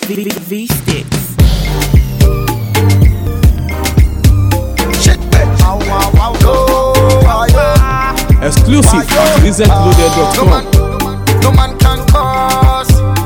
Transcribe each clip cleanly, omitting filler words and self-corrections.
V-Sticks. Exclusive at ResetLoaded.com. No man can cause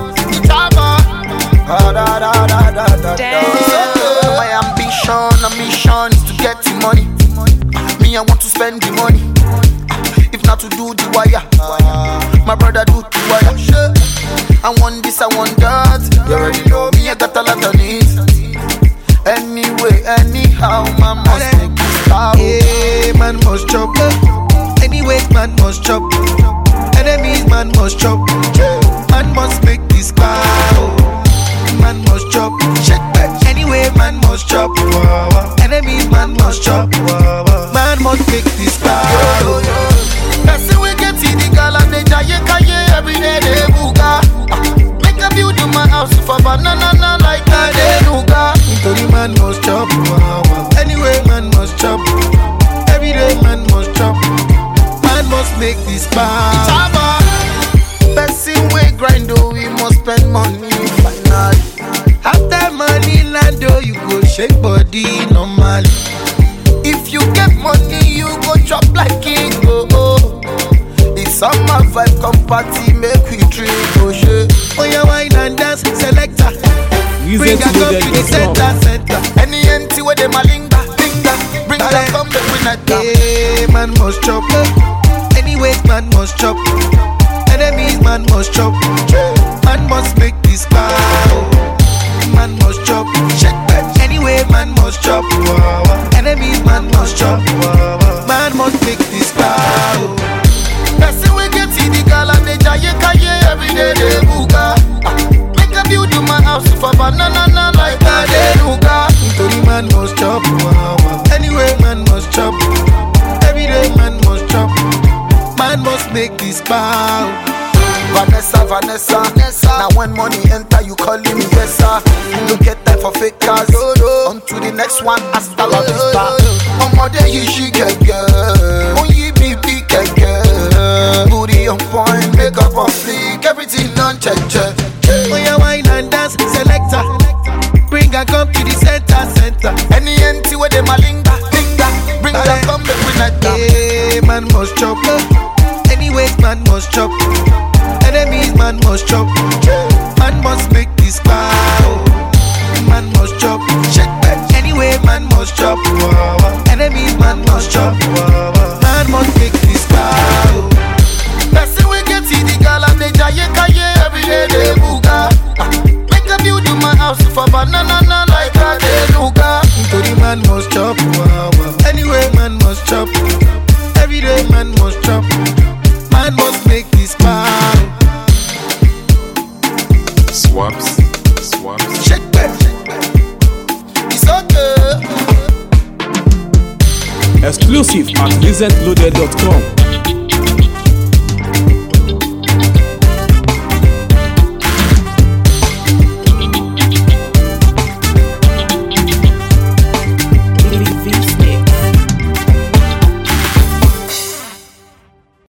my ambition is to get the money. Me, I want to spend the money. If not to do the wire, my brother do the wire. I want this, I want that. You already know me, I got a lot of needs. Anyway, anyhow, man must make this stop. Yeah, man must chop. Anyways, man must chop. Enemies, man must chop. Man must make this cow. Man must chop. Anyway, man must chop. Enemies, man must chop. Man must make this cow. Person we get in the girl and they giant every day they buga. Make a view to my house for banana like a denuga. Nítorí man must chop. Anyway, man must chop. Every day, man must chop. Man must make this power. Person we grind, oh, we must spend money finally. After money land, oh, you go shake body normally. If you get money, you go chop like king, oh, oh. It's summer vibe, come party, make we drink, oh shit. Oh, yeah, wine and dance, selector. Bring a cup to the center. Any empty where they malinga, linga. Bring a cup, make we not down. Yeah, man must chop. Anyways, man must chop. Enemies, man must chop. Man must make this cow. Man must chop. Anyway, man must chop. Enemies, man must chop. Man must make this cow. Person we get in the girl and they giant every day they buga. Make a view to my house for banana like a denuga. Nítorí man must chop. Anyway, man must chop. Every day, man must chop. Man must make this bow. Vanessa. Now when money enter, you calling me yes sir. No get time for fake cars. On to the next one, hasta la vista. Omode you she get girl. On you be big girl. Booty on point, makeup on fleek, everything on check. Oh, yeah, wine and dance, selector. Bring a come to the center. Any empty where they malinga, linga. Bring a come, make we not down. Yeah, man must chop. Anyways, man must chop. Enemies, man must chop. Man must make this cow. Man must chop. Anyway, man must chop. Enemies, man must chop. Man must make this cow. Person we get in the girl and they giant every day they buga. Make a view to my house for banana like a denuga. Nítorí man must chop. Anyway, man must chop. Every day, man must chop. Man must make this cow. Swaps. Shake back. It's okay. Exclusive at ResetLoaded.com.